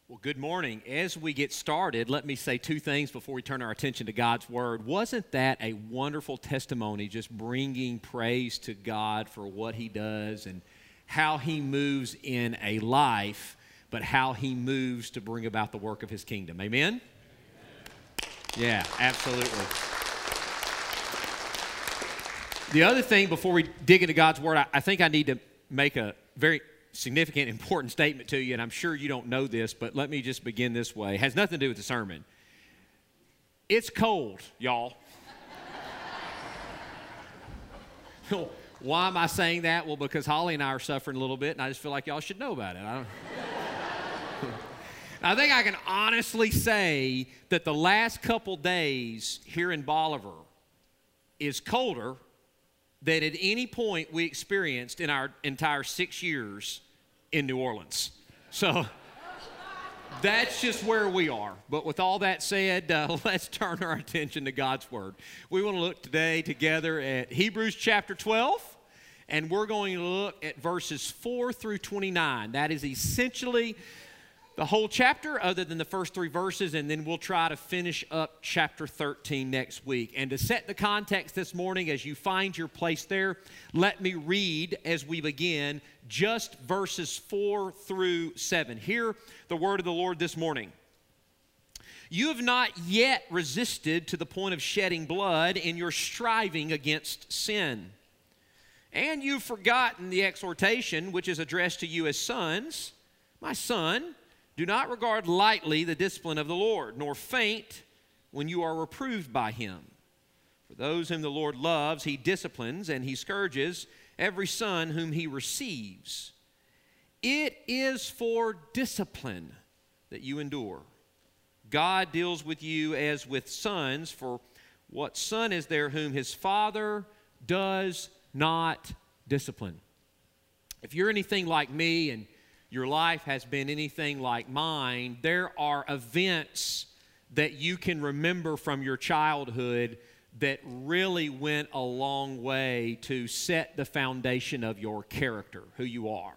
Well, good morning. As we get started, let me say two things before we turn our attention to God's Word. Wasn't that a wonderful testimony, just bringing praise to God for what He does and how He moves in a life, but how He moves to bring about the work of His kingdom? Amen? Yeah, absolutely. The other thing before we dig into God's Word, I think I need to make a very significant, important statement to you, and I'm sure you don't know this, but let me just begin this way. It has nothing to do with the sermon. It's cold, y'all. Why am I saying that? Well, because Holly and I are suffering a little bit, and I just feel like y'all should know about it. I think I can honestly say that the last couple days here in Bolivar is colder than at any point we experienced in our entire 6 years in New Orleans. So that's just where we are. But with all that said, let's turn our attention to God's Word. We want to look today together at Hebrews chapter 12, and we're going to look at verses 4 through 29. That is essentially the whole chapter other than the first three verses, and then we'll try to finish up chapter 13 next week. And to set the context this morning as you find your place there, let me read as we begin just verses 4 through 7. Hear the word of the Lord this morning. You have not yet resisted to the point of shedding blood in your striving against sin. And you've forgotten the exhortation which is addressed to you as sons. My son, do not regard lightly the discipline of the Lord, nor faint when you are reproved by Him. For those whom the Lord loves, He disciplines, and He scourges every son whom He receives. It is for discipline that you endure. God deals with you as with sons, for what son is there whom his father does not discipline? If you're anything like me and your life has been anything like mine, there are events that you can remember from your childhood that really went a long way to set the foundation of your character, who you are.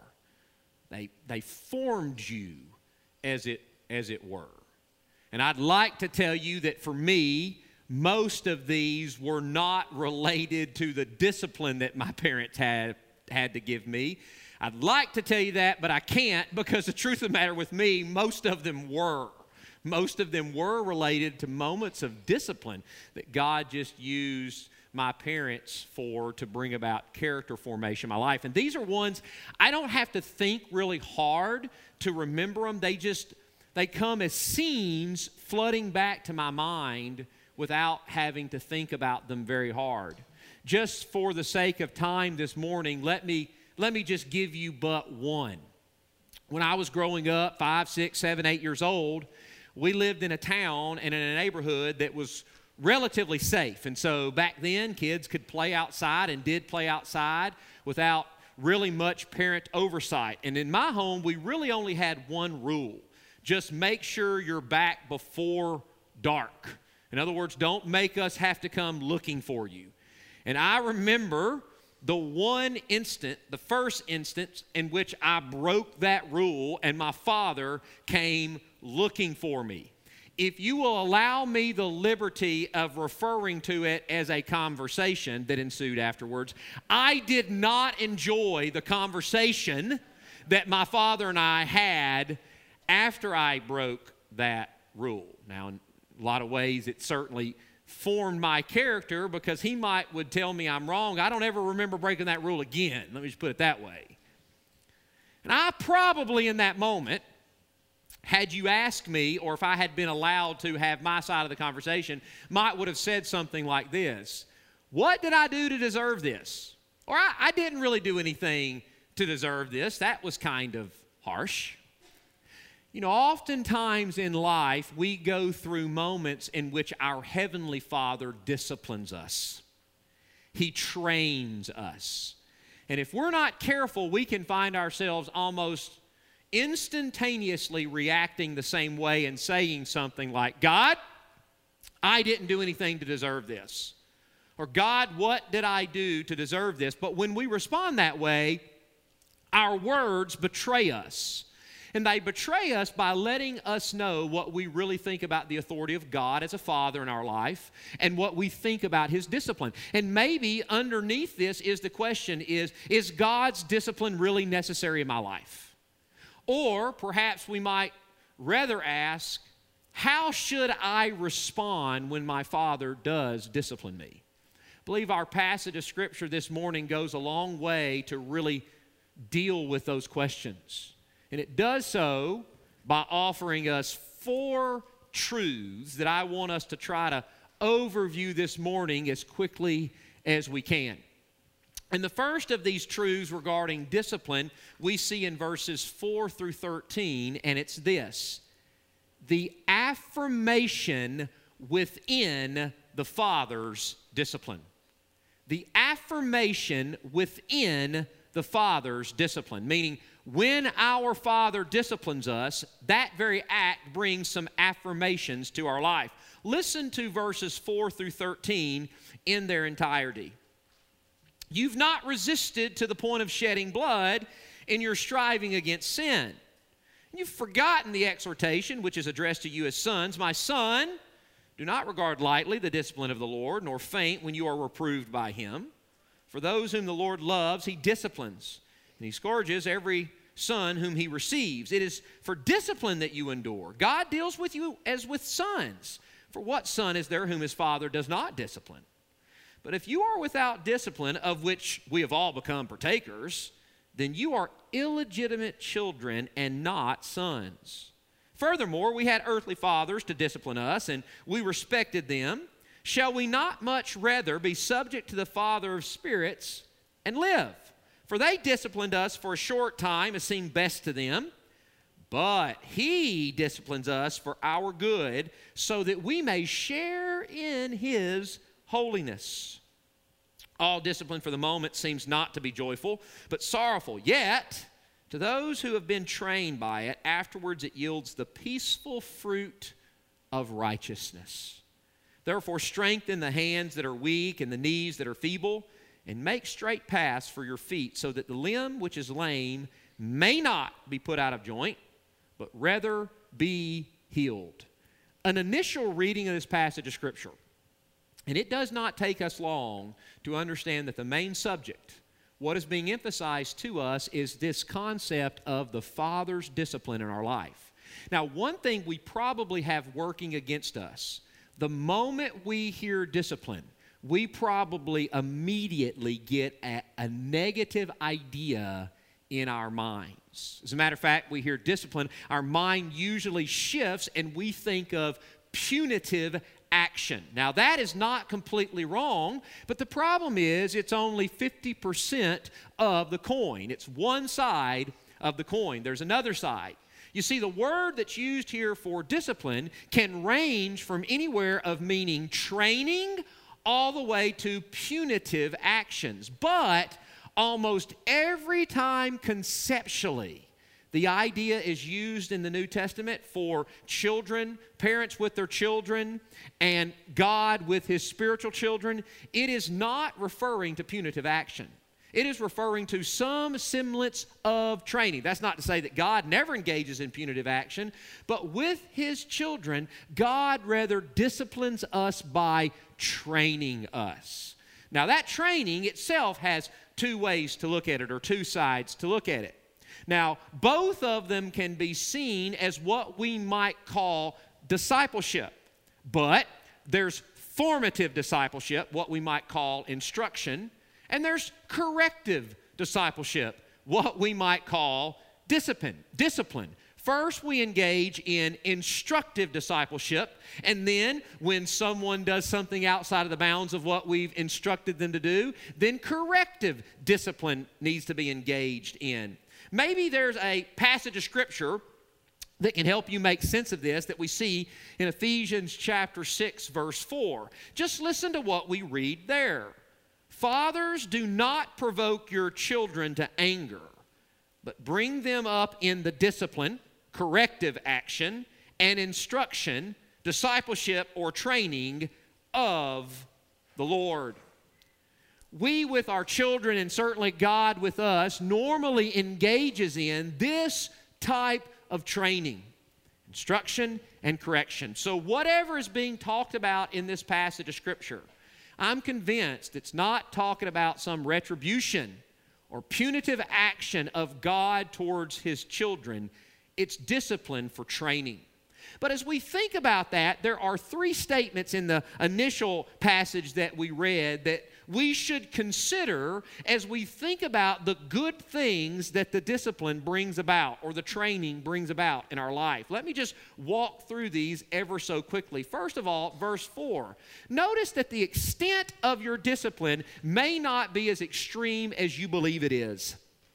They formed you, as it were. And I'd like to tell you that for me, most of these were not related to the discipline that my parents had to give me. I'd like to tell you that, but I can't, because the truth of the matter with me, most of them were. Most of them were related to moments of discipline that God just used my parents for to bring about character formation in my life. And these are ones I don't have to think really hard to remember them. They come as scenes flooding back to my mind without having to think about them very hard. Just for the sake of time this morning, let me just give you but one. When I was growing up, 5, 6, 7, 8 years old, we lived in a town and in a neighborhood that was relatively safe. And so back then, kids could play outside and did play outside without really much parent oversight. And in my home, we really only had one rule. Just make sure you're back before dark. In other words, don't make us have to come looking for you. And I remember the first instance in which I broke that rule and my father came looking for me. If you will allow me the liberty of referring to it as a conversation that ensued afterwards, I did not enjoy the conversation that my father and I had after I broke that rule. Now, in a lot of ways, it certainly formed my character, because he would tell me I'm wrong. I don't ever remember breaking that rule again. Let me just put it that way. And I probably in that moment, had you asked me, or if I had been allowed to have my side of the conversation, would have said something like this: what did I do to deserve this? Or I didn't really do anything to deserve this. That was kind of harsh. You know, oftentimes in life, we go through moments in which our Heavenly Father disciplines us. He trains us. And if we're not careful, we can find ourselves almost instantaneously reacting the same way and saying something like, God, I didn't do anything to deserve this. Or, God, what did I do to deserve this? But when we respond that way, our words betray us. And they betray us by letting us know what we really think about the authority of God as a father in our life and what we think about His discipline. And maybe underneath this is the question is God's discipline really necessary in my life? Or perhaps we might rather ask, how should I respond when my Father does discipline me? I believe our passage of Scripture this morning goes a long way to really deal with those questions. And it does so by offering us 4 truths that I want us to try to overview this morning as quickly as we can. And the first of these truths regarding discipline we see in verses 4 through 13, and it's this: the affirmation within the Father's discipline. The affirmation within the Father's discipline, meaning when our Father disciplines us, that very act brings some affirmations to our life. Listen to verses 4 through 13 in their entirety. You've not resisted to the point of shedding blood in your striving against sin. You've forgotten the exhortation which is addressed to you as sons. My son, do not regard lightly the discipline of the Lord, nor faint when you are reproved by Him. For those whom the Lord loves, He disciplines, and He scourges every son whom He receives. It is for discipline that you endure. God deals with you as with sons. For what son is there whom his father does not discipline? But if you are without discipline, of which we have all become partakers, then you are illegitimate children and not sons. Furthermore, we had earthly fathers to discipline us, and we respected them. Shall we not much rather be subject to the Father of spirits and live? For they disciplined us for a short time as seemed best to them, but He disciplines us for our good, so that we may share in His holiness. All discipline for the moment seems not to be joyful, but sorrowful. Yet, to those who have been trained by it, afterwards it yields the peaceful fruit of righteousness. Therefore, strengthen the hands that are weak and the knees that are feeble, and make straight paths for your feet, so that the limb which is lame may not be put out of joint, but rather be healed. An initial reading of this passage of Scripture, and it does not take us long to understand that the main subject, what is being emphasized to us, is this concept of the Father's discipline in our life. Now, one thing we probably have working against us, the moment we hear discipline, we probably immediately get a negative idea in our minds. As a matter of fact, we hear discipline, our mind usually shifts and we think of punitive action. Now, that is not completely wrong, but the problem is it's only 50% of the coin. It's one side of the coin. There's another side. You see, the word that's used here for discipline can range from anywhere of meaning training all the way to punitive actions. But almost every time conceptually, the idea is used in the New Testament for children, parents with their children, and God with His spiritual children. It is not referring to punitive action. It is referring to some semblance of training. That's not to say that God never engages in punitive action, but with His children, God rather disciplines us by training us. Now, that training itself has 2 ways to look at it, or 2 sides to look at it. Now, both of them can be seen as what we might call discipleship, but there's formative discipleship, what we might call instruction, and there's corrective discipleship, what we might call discipline. First, we engage in instructive discipleship, and then when someone does something outside of the bounds of what we've instructed them to do, then corrective discipline needs to be engaged in. Maybe there's a passage of Scripture that can help you make sense of this that we see in Ephesians chapter 6, verse 4. Just listen to what we read there. Fathers, do not provoke your children to anger, but bring them up in the discipline, corrective action, and instruction, discipleship, or training of the Lord. We with our children, and certainly God with us, normally engages in this type of training, instruction, and correction. So whatever is being talked about in this passage of Scripture, I'm convinced it's not talking about some retribution or punitive action of God towards His children. It's discipline for training. But as we think about that, there are three statements in the initial passage that we read that we should consider as we think about the good things that the discipline brings about or the training brings about in our life. Let me just walk through these ever so quickly. First of all, verse 4. Notice that the extent of your discipline may not be as extreme as you believe it is.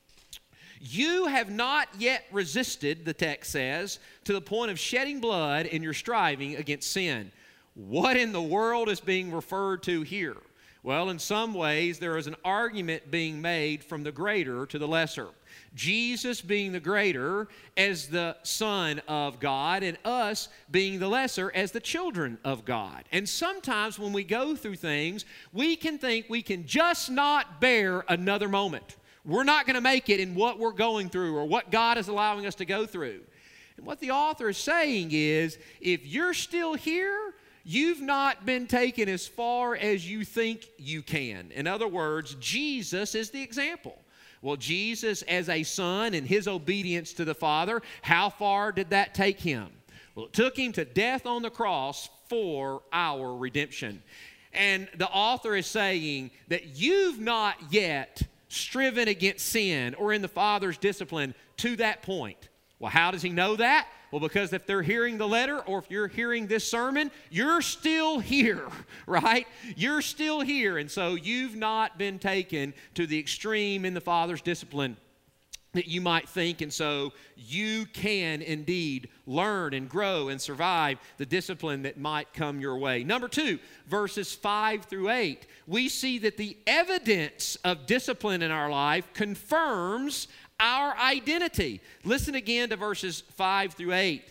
You have not yet resisted, the text says, to the point of shedding blood in your striving against sin. What in the world is being referred to here? Well, in some ways, there is an argument being made from the greater to the lesser. Jesus being the greater as the Son of God, and us being the lesser as the children of God. And sometimes when we go through things, we can think we can just not bear another moment. We're not going to make it in what we're going through or what God is allowing us to go through. And what the author is saying is, if you're still here, you've not been taken as far as you think you can. In other words, Jesus is the example. Well, Jesus as a son and His obedience to the Father, how far did that take Him? Well, it took Him to death on the cross for our redemption. And the author is saying that you've not yet striven against sin or in the Father's discipline to that point. Well, how does He know that? Well, because if they're hearing the letter or if you're hearing this sermon, you're still here, right? You're still here. And so you've not been taken to the extreme in the Father's discipline that you might think, and so you can indeed learn and grow and survive the discipline that might come your way. Number 2, verses 5 through 8, we see that the evidence of discipline in our life confirms our identity. Listen again to verses 5 through 8.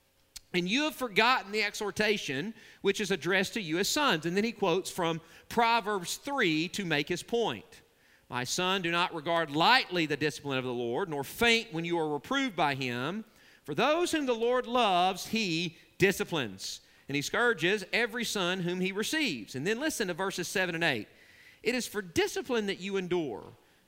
And you have forgotten the exhortation which is addressed to you as sons. And then he quotes from Proverbs 3 to make his point. My son, do not regard lightly the discipline of the Lord, nor faint when you are reproved by Him. For those whom the Lord loves, He disciplines, and He scourges every son whom He receives. And then listen to verses 7 and 8. It is for discipline that you endure.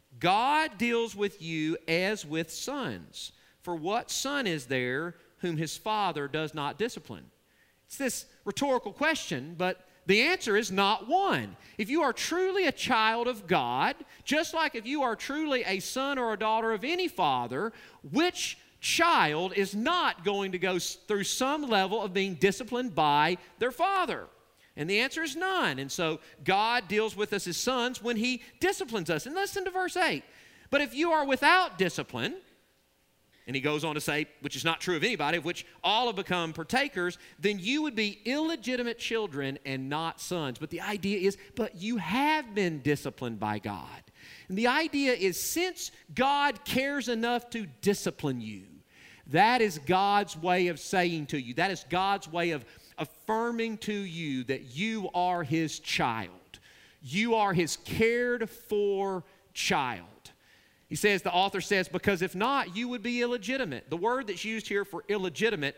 God deals with you as with sons. For what son is there whom his father does not discipline? It's this rhetorical question, but the answer is not one. If you are truly a child of God, just like if you are truly a son or a daughter of any father, which child is not going to go through some level of being disciplined by their father? And the answer is none. And so God deals with us as sons when He disciplines us. And listen to verse 8. But if you are without discipline, and he goes on to say, which is not true of anybody, of which all have become partakers, then you would be illegitimate children and not sons. But the idea is, but you have been disciplined by God. And the idea is, since God cares enough to discipline you, that is God's way of saying to you, that is God's way of affirming to you that you are His child. You are His cared for child. He says, the author says, because if not, you would be illegitimate. The word that's used here for illegitimate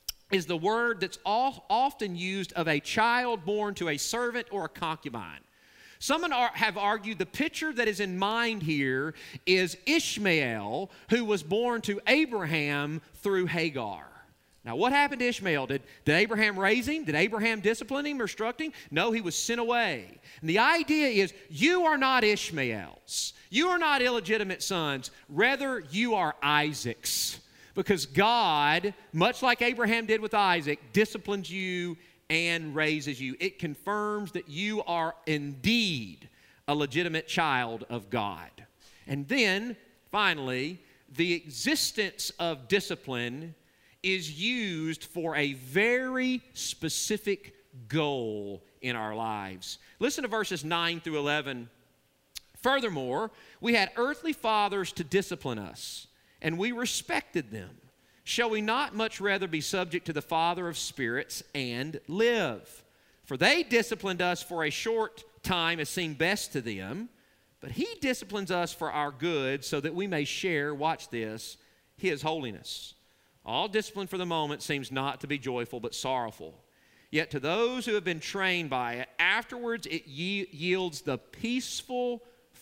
is the word that's often used of a child born to a servant or a concubine. Some have argued the picture that is in mind here is Ishmael, who was born to Abraham through Hagar. Now, what happened to Ishmael? Did Abraham raise him? Did Abraham discipline him or instruct him? No, he was sent away. And the idea is, you are not Ishmael's. You are not illegitimate sons. Rather, you are Isaac's. Because God, much like Abraham did with Isaac, disciplines you and raises you. It confirms that you are indeed a legitimate child of God. And then, finally, the existence of discipline is used for a very specific goal in our lives. Listen to verses 9 through 11. Furthermore, we had earthly fathers to discipline us, and we respected them. Shall we not much rather be subject to the Father of spirits and live? For they disciplined us for a short time as seemed best to them, but He disciplines us for our good so that we may share, watch this, His holiness. All discipline for the moment seems not to be joyful but sorrowful. Yet to those who have been trained by it, afterwards it yields the peaceful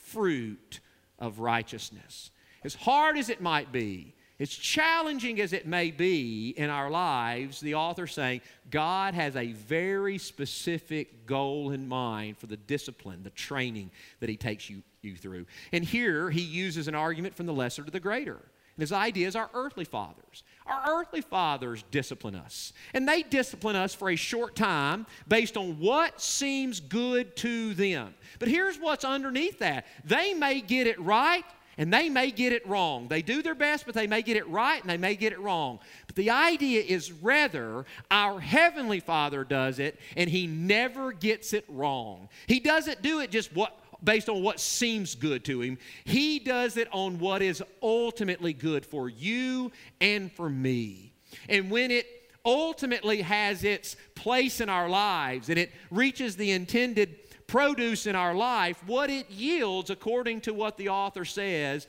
fruit of righteousness. As hard as it might be, as challenging as it may be in our lives, the author's saying God has a very specific goal in mind for the discipline, the training that He takes you through. And here He uses an argument from the lesser to the greater. And his idea is our earthly fathers. Our earthly fathers discipline us. And they discipline us for a short time based on what seems good to them. But here's what's underneath that. They may get it right and they may get it wrong. They do their best, but they may get it right and they may get it wrong. But the idea is rather our Heavenly Father does it and He never gets it wrong. He doesn't do it just based on what seems good to Him. He does it on what is ultimately good for you and for me. And when it ultimately has its place in our lives and it reaches the intended produce in our life, what it yields, according to what the author says,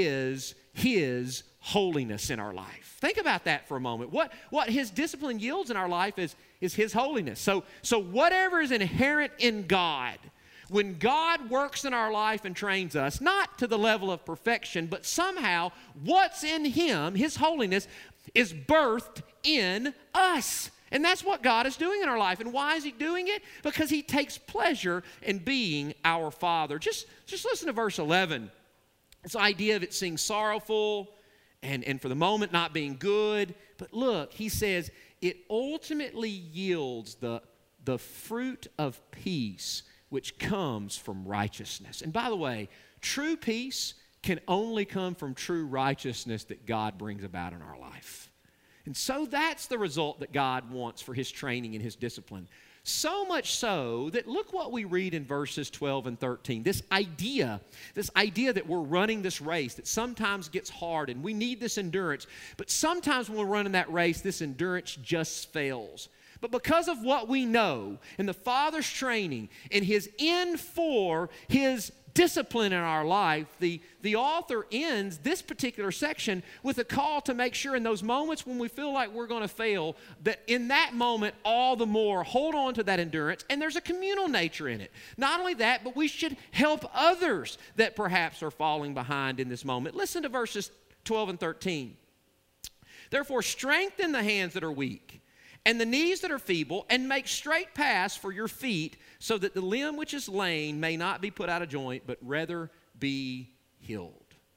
is His holiness in our life. Think about that for a moment. What His discipline yields in our life is His holiness. So whatever is inherent in God, when God works in our life and trains us, not to the level of perfection, but somehow what's in Him, His holiness, is birthed in us. And that's what God is doing in our life. And why is He doing it? Because He takes pleasure in being our Father. Just listen to verse 11. This idea of it being sorrowful and for the moment not being good. But look, he says, it ultimately yields the fruit of peace which comes from righteousness. And by the way, true peace can only come from true righteousness that God brings about in our life. And so that's the result that God wants for His training and His discipline. So much so that look what we read in verses 12 and 13. This idea that we're running this race that sometimes gets hard and we need this endurance, but sometimes when we're running that race, this endurance just fails. But because of what we know and the Father's training and His end for His discipline in our life, the author ends this particular section with a call to make sure in those moments when we feel like we're going to fail, that in that moment, all the more hold on to that endurance, and there's a communal nature in it. Not only that, but we should help others that perhaps are falling behind in this moment. Listen to verses 12 and 13. Therefore, strengthen the hands that are weak and the knees that are feeble, and make straight paths for your feet, so that the limb which is lame may not be put out of joint, but rather be healed.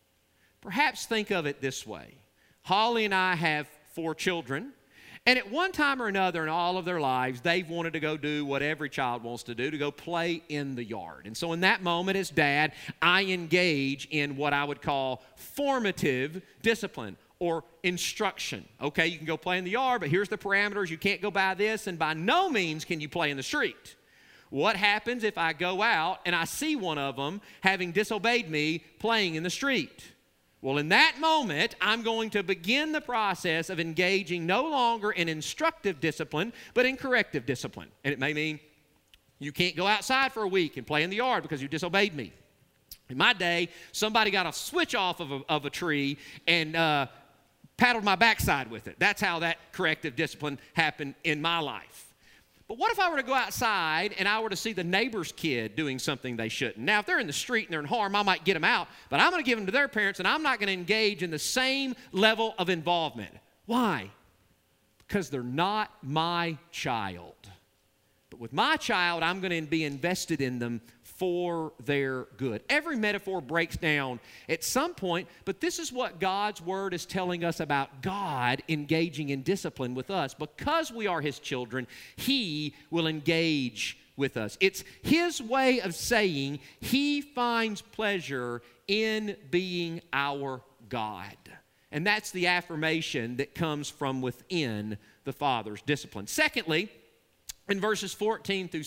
Perhaps think of it this way. Holly and I have 4 children, and at one time or another in all of their lives, they've wanted to go do what every child wants to do, to go play in the yard. And so in that moment as dad, I engage in what I would call formative discipline, or instruction. Okay, you can go play in the yard, but here's the parameters. You can't go by this, and by no means can you play in the street. What happens if I go out and I see one of them having disobeyed me playing in the street? Well, in that moment, I'm going to begin the process of engaging no longer in instructive discipline, but in corrective discipline. And it may mean you can't go outside for a week and play in the yard because you disobeyed me. In my day, somebody got a switch off of a tree and paddled my backside with it. That's how that corrective discipline happened in my life. But what if I were to go outside and I were to see the neighbor's kid doing something they shouldn't? Now, if they're in the street and they're in harm, I might get them out, but I'm going to give them to their parents, and I'm not going to engage in the same level of involvement. Why? Because they're not my child. But with my child, I'm going to be invested in them for their good. Every metaphor breaks down at some point, but this is what God's Word is telling us about God engaging in discipline with us. Because we are His children, He will engage with us. It's His way of saying He finds pleasure in being our God. And that's the affirmation that comes from within the Father's discipline. Secondly, in verses 14 through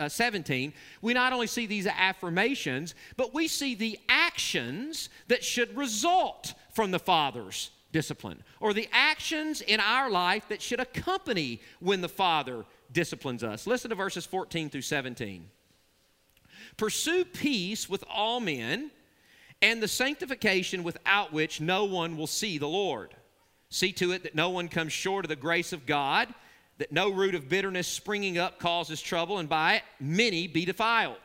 17, we not only see these affirmations, but we see the actions that should result from the Father's discipline, or the actions in our life that should accompany when the Father disciplines us. Listen to verses 14 through 17. Pursue peace with all men, and the sanctification without which no one will see the Lord. See to it that no one comes short of the grace of God, that no root of bitterness springing up causes trouble, and by it many be defiled.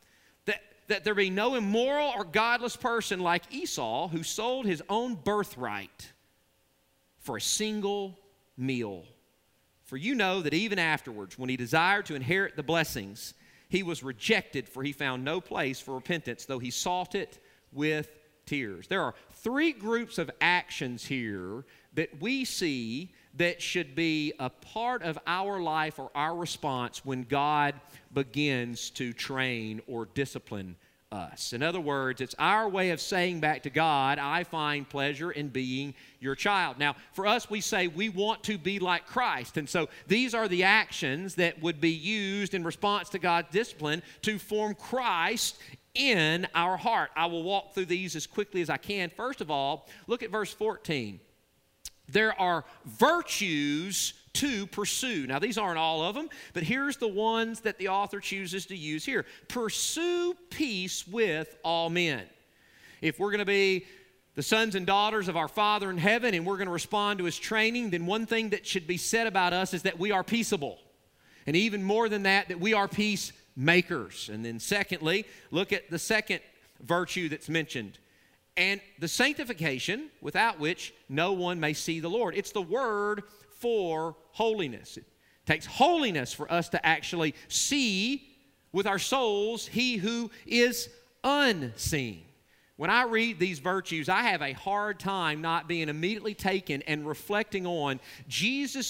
That there be no immoral or godless person like Esau, who sold his own birthright for a single meal. For you know that even afterwards, when he desired to inherit the blessings, he was rejected, for he found no place for repentance, though he sought it with tears. There are three groups of actions here that we see that should be a part of our life or our response when God begins to train or discipline us. In other words, it's our way of saying back to God, I find pleasure in being your child. Now, for us, we say we want to be like Christ. And so these are the actions that would be used in response to God's discipline to form Christ in our heart. I will walk through these as quickly as I can. First of all, look at verse 14. There are virtues to pursue. Now, these aren't all of them, but here's the ones that the author chooses to use here. Pursue peace with all men. If we're going to be the sons and daughters of our Father in heaven and we're going to respond to His training, then one thing that should be said about us is that we are peaceable. And even more than that, that we are peacemakers. And then secondly, look at the second virtue that's mentioned. And the sanctification, without which no one may see the Lord. It's the word for holiness. It takes holiness for us to actually see with our souls He who is unseen. When I read these virtues, I have a hard time not being immediately taken and reflecting on Jesus'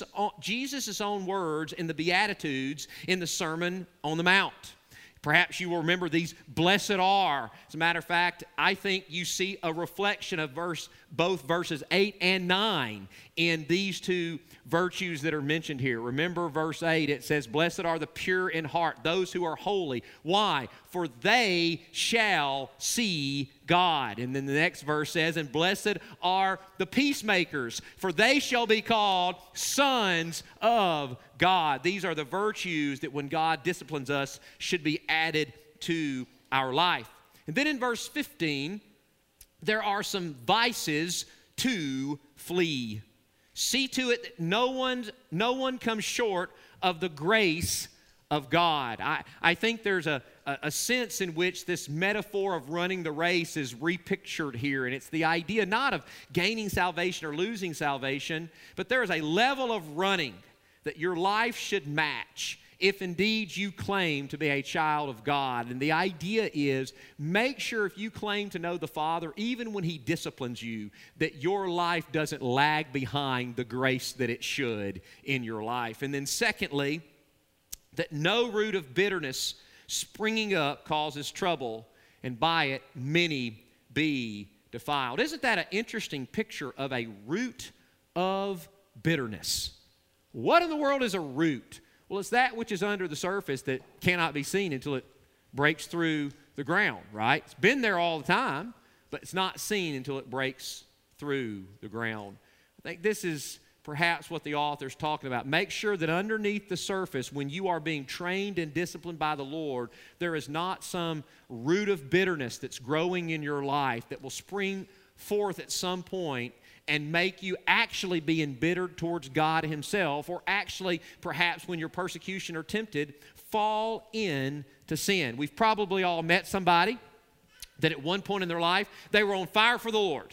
own words in the Beatitudes in the Sermon on the Mount. Perhaps you will remember these blessed are. As a matter of fact, I think you see a reflection of both verses 8 and 9 in these two virtues that are mentioned here. Remember verse 8, it says, blessed are the pure in heart, those who are holy. Why? For they shall see God. And then the next verse says, and blessed are the peacemakers, for they shall be called sons of God. These are the virtues that when God disciplines us should be added to our life. And then in verse 15, there are some vices to flee. See to it that no one comes short of the grace of God. I think there's a sense in which this metaphor of running the race is repictured here, and it's the idea not of gaining salvation or losing salvation, but there is a level of running that your life should match if indeed you claim to be a child of God. And the idea is, make sure if you claim to know the Father, even when He disciplines you, that your life doesn't lag behind the grace that it should in your life. And then secondly, that no root of bitterness springing up causes trouble, and by it many be defiled. Isn't that an interesting picture of a root of bitterness? What in the world is a root? Well, it's that which is under the surface that cannot be seen until it breaks through the ground, right? It's been there all the time, but it's not seen until it breaks through the ground. I think this is perhaps what the author's talking about. Make sure that underneath the surface, when you are being trained and disciplined by the Lord, there is not some root of bitterness that's growing in your life that will spring forth at some point and make you actually be embittered towards God Himself, or actually, perhaps when you're persecution or tempted, fall into sin. We've probably all met somebody that at one point in their life, they were on fire for the Lord.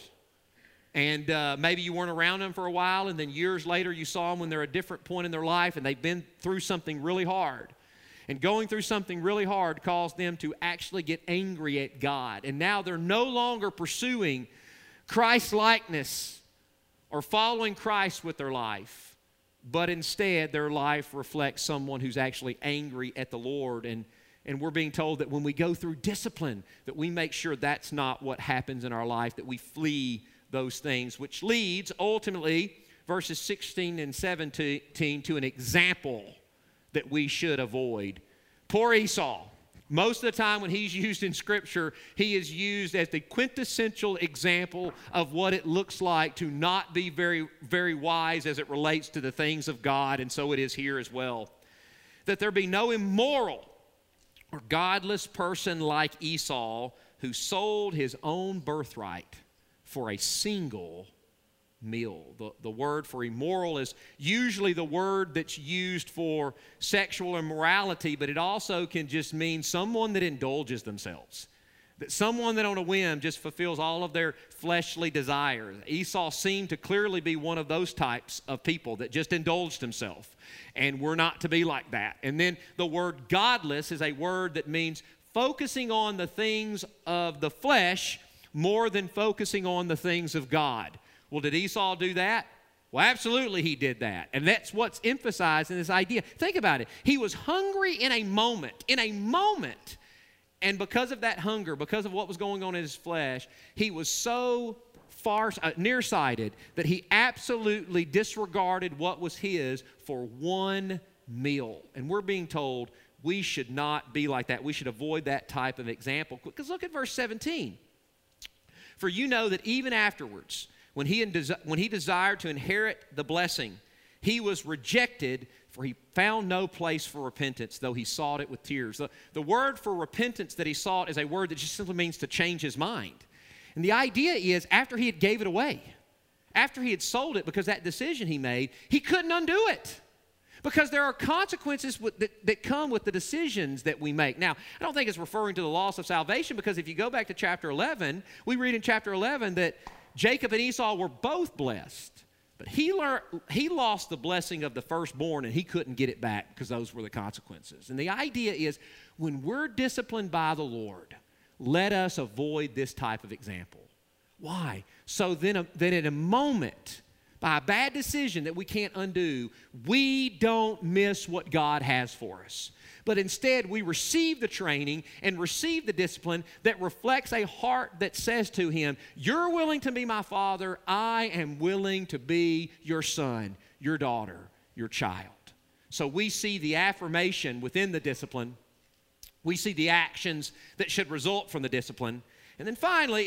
And maybe you weren't around them for a while, and then years later you saw them when they're at a different point in their life, and they've been through something really hard. And going through something really hard caused them to actually get angry at God. And now they're no longer pursuing Christ-likeness or following Christ with their life, but instead their life reflects someone who's actually angry at the Lord. And we're being told that when we go through discipline, that we make sure that's not what happens in our life, that we flee those things, which leads ultimately, verses 16 and 17, to an example that we should avoid. Poor Esau. Most of the time when he's used in Scripture, he is used as the quintessential example of what it looks like to not be very, very wise as it relates to the things of God, and so it is here as well. That there be no immoral or godless person like Esau who sold his own birthright for a single meal. The word for immoral is usually the word that's used for sexual immorality, but it also can just mean someone that indulges themselves. That someone that on a whim just fulfills all of their fleshly desires. Esau seemed to clearly be one of those types of people that just indulged himself. And we're not to be like that. And then the word godless is a word that means focusing on the things of the flesh more than focusing on the things of God. Well, did Esau do that? Well, absolutely he did that. And that's what's emphasized in this idea. Think about it. He was hungry in a moment. And because of that hunger, because of what was going on in his flesh, he was so nearsighted that he absolutely disregarded what was his for one meal. And we're being told we should not be like that. We should avoid that type of example. Because look at verse 17. For you know that even afterwards, when he desired to inherit the blessing, he was rejected, for he found no place for repentance, though he sought it with tears. The word for repentance that he sought is a word that just simply means to change his mind. And the idea is after he had gave it away, after he had sold it because that decision he made, he couldn't undo it. Because there are consequences that come with the decisions that we make. Now, I don't think it's referring to the loss of salvation, because if you go back to chapter 11, we read in chapter 11 that Jacob and Esau were both blessed. But he lost the blessing of the firstborn, and he couldn't get it back because those were the consequences. And the idea is when we're disciplined by the Lord, let us avoid this type of example. Why? So then in a moment, by a bad decision that we can't undo, we don't miss what God has for us. But instead, we receive the training and receive the discipline that reflects a heart that says to him, you're willing to be my father, I am willing to be your son, your daughter, your child. So we see the affirmation within the discipline. We see the actions that should result from the discipline. And then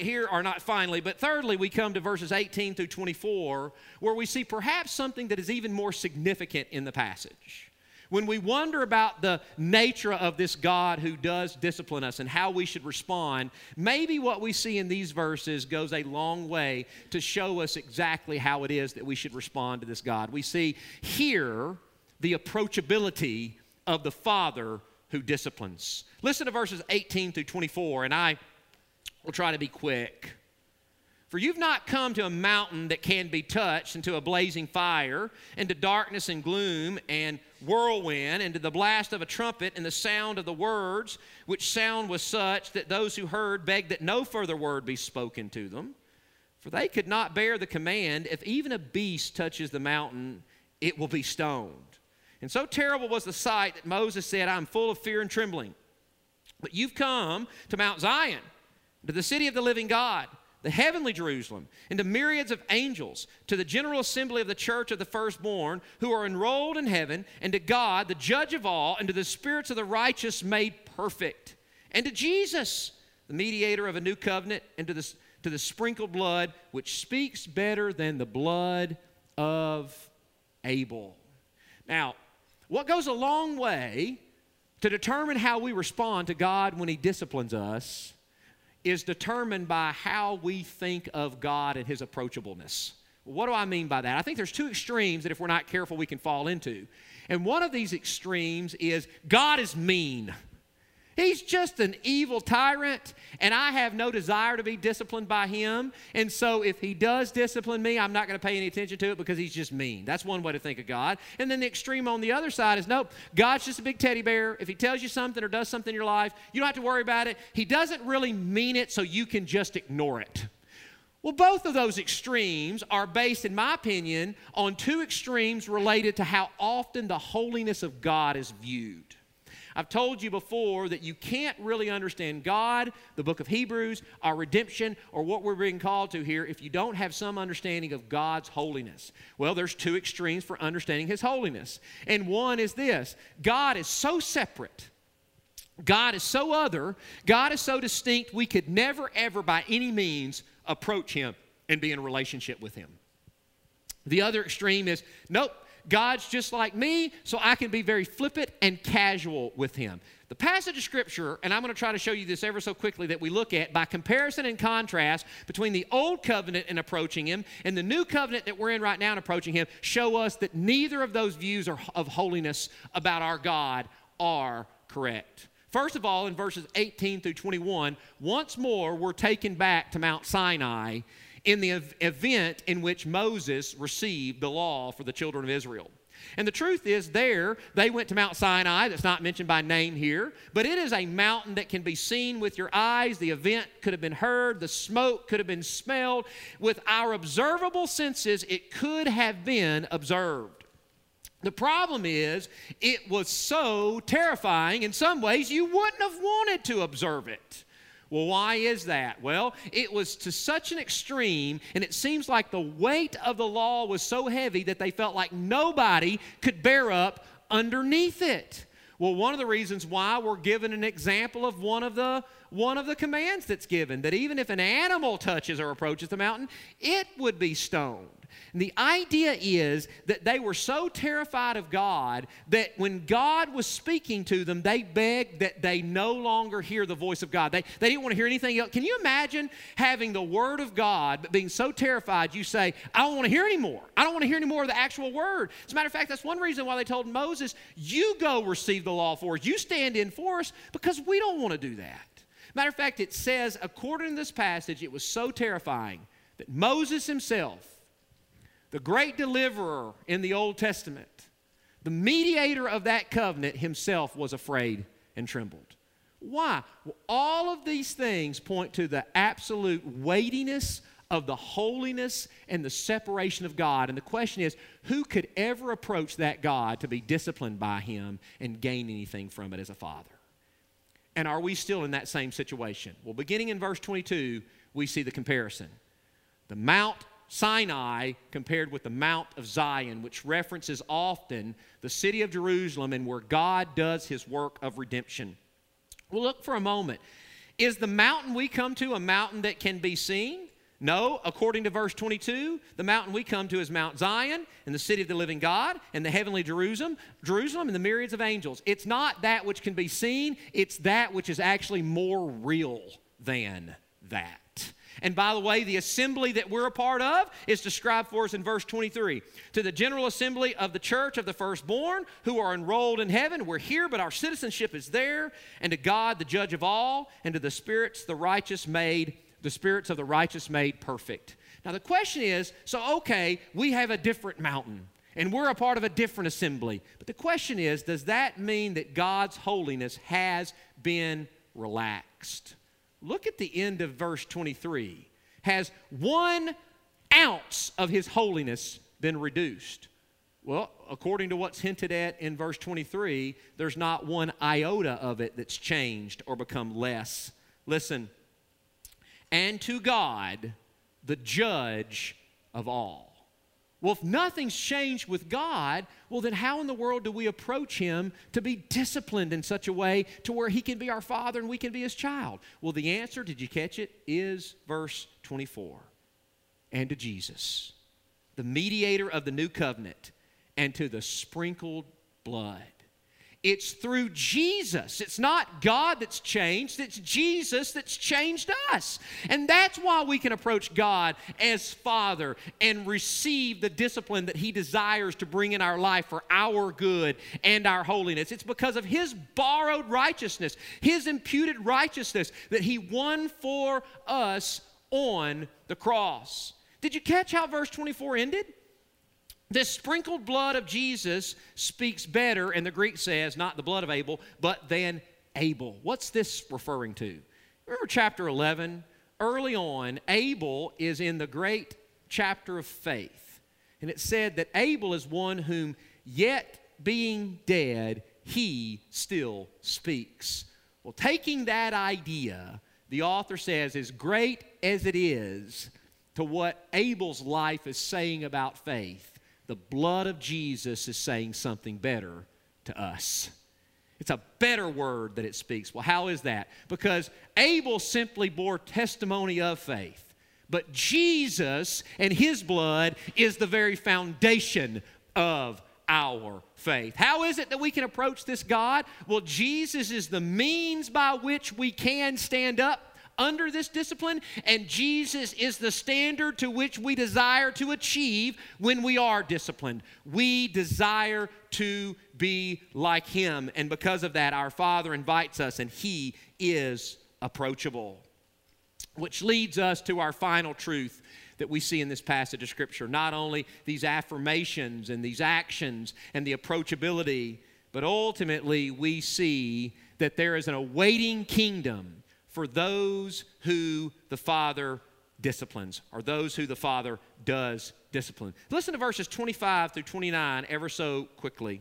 thirdly, we come to verses 18 through 24, where we see perhaps something that is even more significant in the passage. When we wonder about the nature of this God who does discipline us and how we should respond, maybe what we see in these verses goes a long way to show us exactly how it is that we should respond to this God. We see here the approachability of the Father who disciplines. Listen to verses 18 through 24, and I will try to be quick. For you've not come to a mountain that can be touched, and to a blazing fire, and to darkness and gloom and whirlwind, and to the blast of a trumpet and the sound of the words, which sound was such that those who heard begged that no further word be spoken to them. For they could not bear the command, if even a beast touches the mountain, it will be stoned. And so terrible was the sight that Moses said, I am full of fear and trembling. But you've come to Mount Zion, to the city of the living God, the heavenly Jerusalem, and to myriads of angels, to the general assembly of the church of the firstborn, who are enrolled in heaven, and to God, the judge of all, and to the spirits of the righteous made perfect, and to Jesus, the mediator of a new covenant, and to the sprinkled blood, which speaks better than the blood of Abel. Now, what goes a long way to determine how we respond to God when he disciplines us is determined by how we think of God and his approachableness. What do I mean by that? I think there's two extremes that if we're not careful we can fall into. And one of these extremes is God is mean. He's just an evil tyrant, and I have no desire to be disciplined by him. And so if he does discipline me, I'm not going to pay any attention to it because he's just mean. That's one way to think of God. And then the extreme on the other side is, nope, God's just a big teddy bear. If he tells you something or does something in your life, you don't have to worry about it. He doesn't really mean it, so you can just ignore it. Well, both of those extremes are based, in my opinion, on two extremes related to how often the holiness of God is viewed. I've told you before that you can't really understand God, the book of Hebrews, our redemption, or what we're being called to here if you don't have some understanding of God's holiness. Well, there's two extremes for understanding his holiness. And one is this: God is so separate. God is so other. God is so distinct, we could never, ever, by any means, approach him and be in a relationship with him. The other extreme is, nope, God's just like me, so I can be very flippant and casual with him. The passage of Scripture, and I'm going to try to show you this ever so quickly, that we look at by comparison and contrast between the Old Covenant and approaching him and the New Covenant that we're in right now and approaching him, show us that neither of those views of holiness about our God are correct. First of all, in verses 18 through 21, once more we're taken back to Mount Sinai in the event in which Moses received the law for the children of Israel. And the truth is, there, they went to Mount Sinai, that's not mentioned by name here, but it is a mountain that can be seen with your eyes. The event could have been heard, the smoke could have been smelled. With our observable senses, it could have been observed. The problem is, it was so terrifying, in some ways, you wouldn't have wanted to observe it. Well, why is that? Well, it was to such an extreme, and it seems like the weight of the law was so heavy that they felt like nobody could bear up underneath it. Well, one of the reasons why we're given an example of one of the commands that's given, that even if an animal touches or approaches the mountain, it would be stoned. And the idea is that they were so terrified of God that when God was speaking to them, they begged that they no longer hear the voice of God. They didn't want to hear anything else. Can you imagine having the Word of God, but being so terrified you say, I don't want to hear anymore. I don't want to hear any more of the actual Word. As a matter of fact, that's one reason why they told Moses, you go receive the law for us. You stand in for us, because we don't want to do that. Matter of fact, it says, according to this passage, it was so terrifying that Moses himself, the great deliverer in the Old Testament, the mediator of that covenant himself, was afraid and trembled. Why? Well, all of these things point to the absolute weightiness of the holiness and the separation of God. And the question is, who could ever approach that God to be disciplined by him and gain anything from it as a father? And are we still in that same situation? Well, beginning in verse 22, we see the comparison. The Mount Sinai compared with the Mount of Zion, which references often the city of Jerusalem and where God does his work of redemption. Well, look for a moment. Is the mountain we come to a mountain that can be seen? No, according to verse 22, the mountain we come to is Mount Zion and the city of the living God and the heavenly Jerusalem and the myriads of angels. It's not that which can be seen, it's that which is actually more real than that. And by the way, the assembly that we're a part of is described for us in verse 23. To the general assembly of the church of the firstborn who are enrolled in heaven, we're here, but our citizenship is there. And to God, the judge of all, and to the spirits of the righteous made perfect. Now the question is, so okay, we have a different mountain, and we're a part of a different assembly. But the question is, does that mean that God's holiness has been relaxed? Look at the end of verse 23. Has 1 ounce of his holiness been reduced? Well, according to what's hinted at in verse 23, there's not 1 iota of it that's changed or become less. Listen, and to God, the judge of all. Well, if nothing's changed with God, well, then how in the world do we approach him to be disciplined in such a way to where he can be our father and we can be his child? Well, the answer, did you catch it, is verse 24. And to Jesus, the mediator of the new covenant, and to the sprinkled blood. It's through Jesus. It's not God that's changed. It's Jesus that's changed us. And that's why we can approach God as Father and receive the discipline that he desires to bring in our life for our good and our holiness. It's because of his borrowed righteousness, his imputed righteousness that he won for us on the cross. Did you catch how verse 24 ended? This sprinkled blood of Jesus speaks better, and the Greek says, not the blood of Abel, but than Abel. What's this referring to? Remember chapter 11? Early on, Abel is in the great chapter of faith. And it said that Abel is one whom, yet being dead, he still speaks. Well, taking that idea, the author says, as great as it is to what Abel's life is saying about faith, the blood of Jesus is saying something better to us. It's a better word that it speaks. Well, how is that? Because Abel simply bore testimony of faith. But Jesus and his blood is the very foundation of our faith. How is it that we can approach this God? Well, Jesus is the means by which we can stand up under this discipline, and Jesus is the standard to which we desire to achieve when we are disciplined. We desire to be like Him, and because of that, our Father invites us, and He is approachable. Which leads us to our final truth that we see in this passage of Scripture. Not only these affirmations and these actions and the approachability, but ultimately we see that there is an awaiting kingdom for those who the Father disciplines, or those who the Father does discipline. Listen to verses 25 through 29 ever so quickly.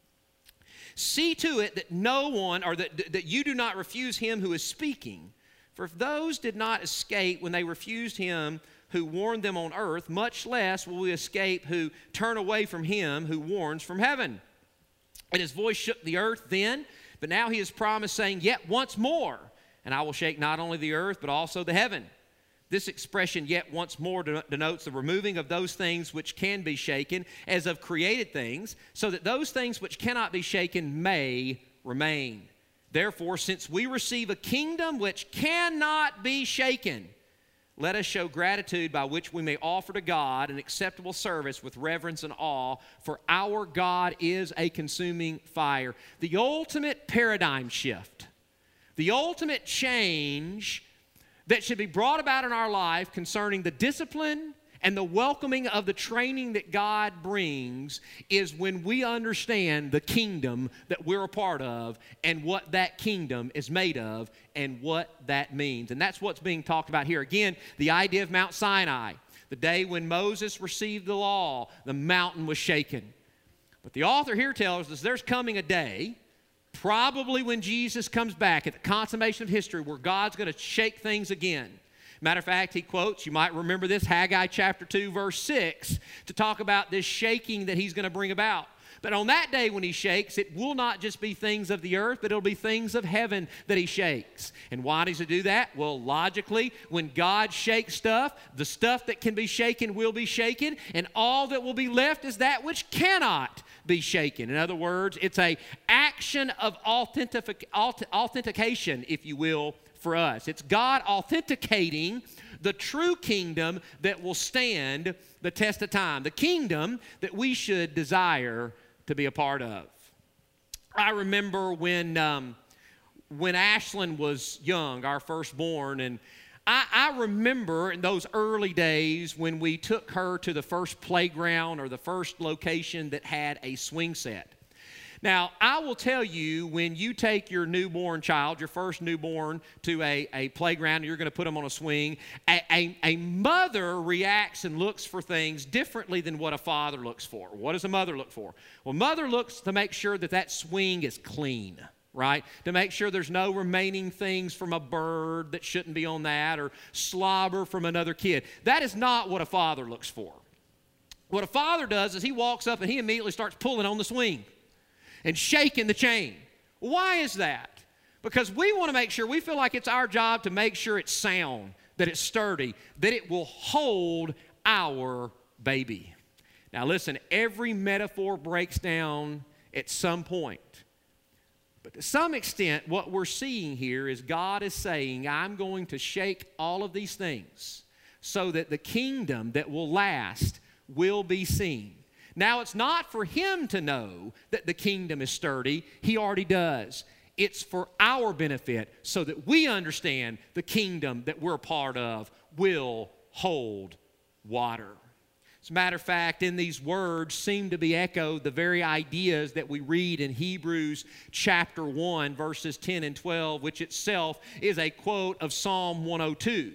See to it that no one, or that you do not refuse him who is speaking. For if those did not escape when they refused him who warned them on earth, much less will we escape who turn away from him who warns from heaven. And his voice shook the earth then, but now he has promised, saying, yet once more, and I will shake not only the earth, but also the heaven. This expression, yet once more, denotes the removing of those things which can be shaken, as of created things, so that those things which cannot be shaken may remain. Therefore, since we receive a kingdom which cannot be shaken, let us show gratitude by which we may offer to God an acceptable service with reverence and awe, for our God is a consuming fire. The ultimate paradigm shift, the ultimate change that should be brought about in our life concerning the discipline and the welcoming of the training that God brings is when we understand the kingdom that we're a part of and what that kingdom is made of and what that means. And that's what's being talked about here. Again, the idea of Mount Sinai. The day when Moses received the law, the mountain was shaken. But the author here tells us there's coming a day, probably when Jesus comes back at the consummation of history, where God's going to shake things again. Matter of fact, he quotes, you might remember this, Haggai chapter 2, verse 6, to talk about this shaking that he's going to bring about. But on that day when he shakes, it will not just be things of the earth, but it'll be things of heaven that he shakes. And why does he do that? Well, logically, when God shakes stuff, the stuff that can be shaken will be shaken, and all that will be left is that which cannot be shaken. In other words, it's an action of authentication, if you will, for us. It's God authenticating the true kingdom that will stand the test of time, the kingdom that we should desire to be a part of. I remember when Ashlyn was young, our firstborn, and I remember in those early days when we took her to the first playground or the first location that had a swing set. Now, I will tell you, when you take your newborn child, your first newborn, to a playground, and you're going to put them on a swing, a mother reacts and looks for things differently than what a father looks for. What does a mother look for? Well, mother looks to make sure that that swing is clean, right? To make sure there's no remaining things from a bird that shouldn't be on that, or slobber from another kid. That is not what a father looks for. What a father does is he walks up and he immediately starts pulling on the swing and shaking the chain. Why is that? Because we want to make sure, we feel like it's our job to make sure it's sound, that it's sturdy, that it will hold our baby. Now listen, every metaphor breaks down at some point. But to some extent, what we're seeing here is God is saying, I'm going to shake all of these things so that the kingdom that will last will be seen. Now, it's not for him to know that the kingdom is sturdy. He already does. It's for our benefit so that we understand the kingdom that we're a part of will hold water. As a matter of fact, in these words seem to be echoed the very ideas that we read in Hebrews chapter 1, verses 10 and 12, which itself is a quote of Psalm 102.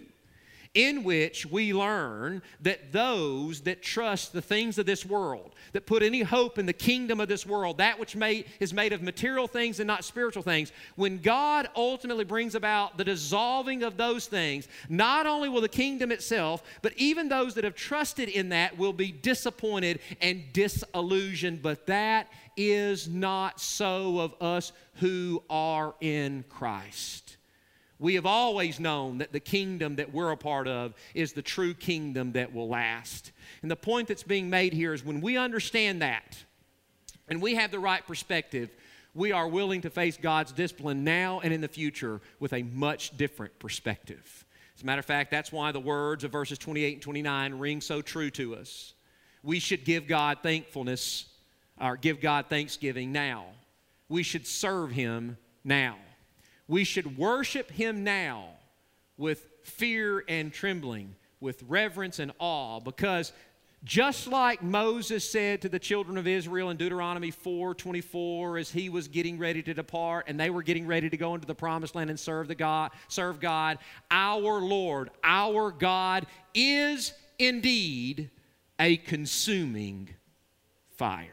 In which we learn that those that trust the things of this world, that put any hope in the kingdom of this world, that which is made of material things and not spiritual things, when God ultimately brings about the dissolving of those things, not only will the kingdom itself, but even those that have trusted in that will be disappointed and disillusioned. But that is not so of us who are in Christ. We have always known that the kingdom that we're a part of is the true kingdom that will last. And the point that's being made here is when we understand that, and we have the right perspective, we are willing to face God's discipline now and in the future with a much different perspective. As a matter of fact, that's why the words of verses 28 and 29 ring so true to us. We should give God thankfulness, or give God thanksgiving now. We should serve Him now. We should worship Him now with fear and trembling, with reverence and awe, because just like Moses said to the children of Israel in Deuteronomy 4:24, as he was getting ready to depart and they were getting ready to go into the promised land and serve God, our Lord, our God is indeed a consuming fire.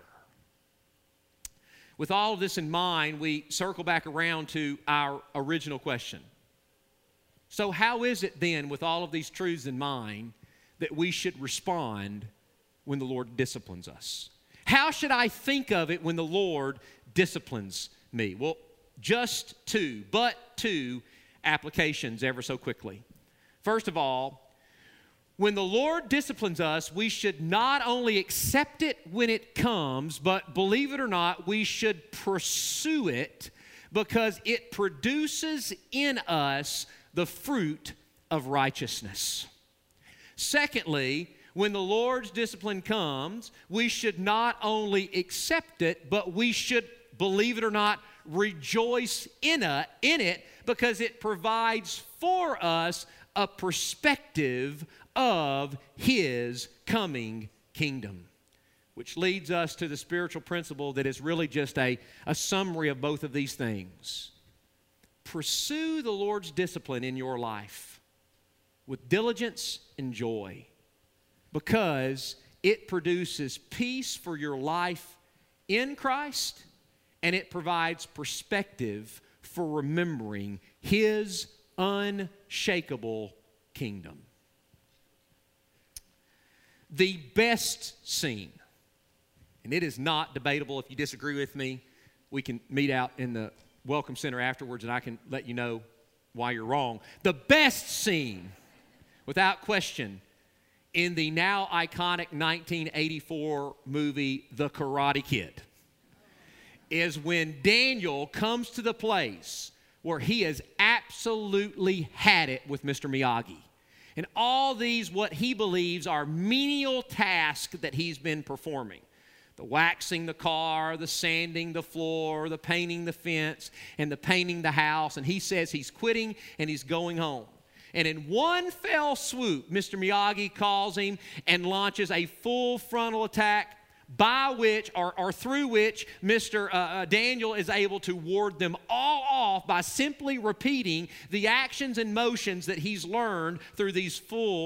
With all of this in mind, we circle back around to our original question. So how is it then, with all of these truths in mind, that we should respond when the Lord disciplines us? How should I think of it when the Lord disciplines me? Well, just two applications ever so quickly. First of all, when the Lord disciplines us, we should not only accept it when it comes, but believe it or not, we should pursue it because it produces in us the fruit of righteousness. Secondly, when the Lord's discipline comes, we should not only accept it, but we should, believe it or not, rejoice in it because it provides for us a perspective of His coming kingdom. Which leads us to the spiritual principle that is really just a summary of both of these things. Pursue the Lord's discipline in your life with diligence and joy, because it produces peace for your life in Christ, and it provides perspective for remembering His unshakable kingdom. The best scene, and it is not debatable. If you disagree with me, we can meet out in the Welcome Center afterwards and I can let you know why you're wrong. The best scene, without question, in the now iconic 1984 movie, The Karate Kid, is when Daniel comes to the place where he has absolutely had it with Mr. Miyagi. And all these, what he believes are menial tasks that he's been performing. The waxing the car, the sanding the floor, the painting the fence, and the painting the house. And he says he's quitting and he's going home. And in one fell swoop, Mr. Miyagi calls him and launches a full frontal attack by which, or through which, Mr. Daniel is able to ward them all off by simply repeating the actions and motions that he's learned through these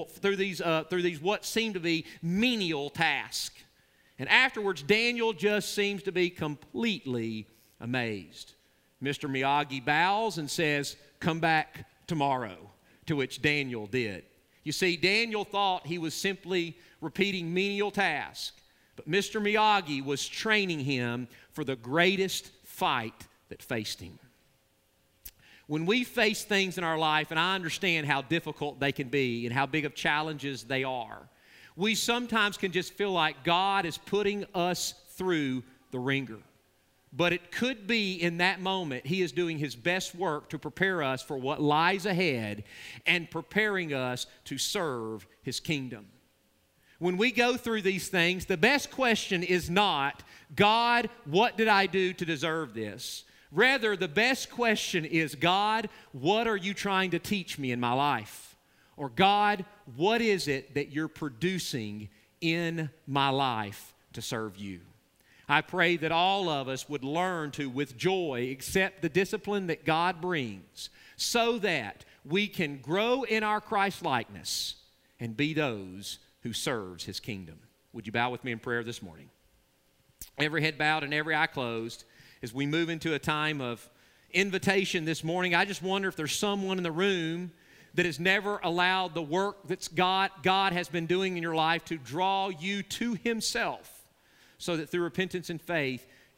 what seem to be menial tasks. And afterwards, Daniel just seems to be completely amazed. Mr. Miyagi bows and says, "Come back tomorrow," to which Daniel did. You see, Daniel thought he was simply repeating menial tasks. But Mr. Miyagi was training him for the greatest fight that faced him. When we face things in our life, and I understand how difficult they can be and how big of challenges they are, we sometimes can just feel like God is putting us through the ringer. But it could be in that moment He is doing His best work to prepare us for what lies ahead and preparing us to serve His kingdom. When we go through these things, the best question is not, "God, what did I do to deserve this?" Rather, the best question is, "God, what are you trying to teach me in my life?" Or, "God, what is it that you're producing in my life to serve you?" I pray that all of us would learn to, with joy, accept the discipline that God brings so that we can grow in our Christ-likeness and be those who serves His kingdom. Would you bow with me in prayer this morning? Every head bowed and every eye closed. As we move into a time of invitation this morning, I just wonder if there's someone in the room that has never allowed the work that God has been doing in your life to draw you to Himself, so that through repentance and faith,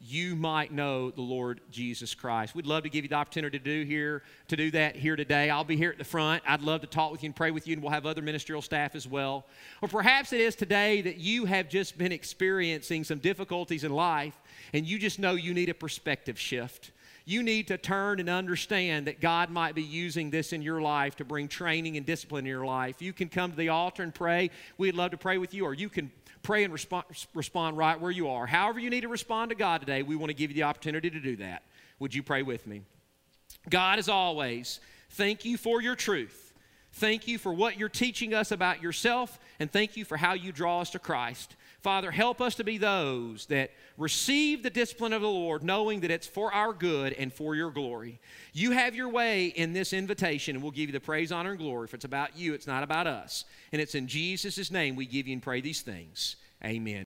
you might know the Lord Jesus Christ. We'd love to give you the opportunity to do that here today. I'll be here at the front. I'd love to talk with you and pray with you, and we'll have other ministerial staff as well. Or perhaps it is today that you have just been experiencing some difficulties in life, and you just know you need a perspective shift. You need to turn and understand that God might be using this in your life to bring training and discipline in your life. You can come to the altar and pray. We'd love to pray with you, or you can pray and respond right where you are. However you need to respond to God today, we want to give you the opportunity to do that. Would you pray with me? God, as always, thank you for your truth. Thank you for what you're teaching us about yourself, and thank you for how you draw us to Christ. Father, help us to be those that receive the discipline of the Lord, knowing that it's for our good and for your glory. You have your way in this invitation, and we'll give you the praise, honor, and glory. If it's about you, it's not about us. And it's in Jesus' name we give you and pray these things. Amen.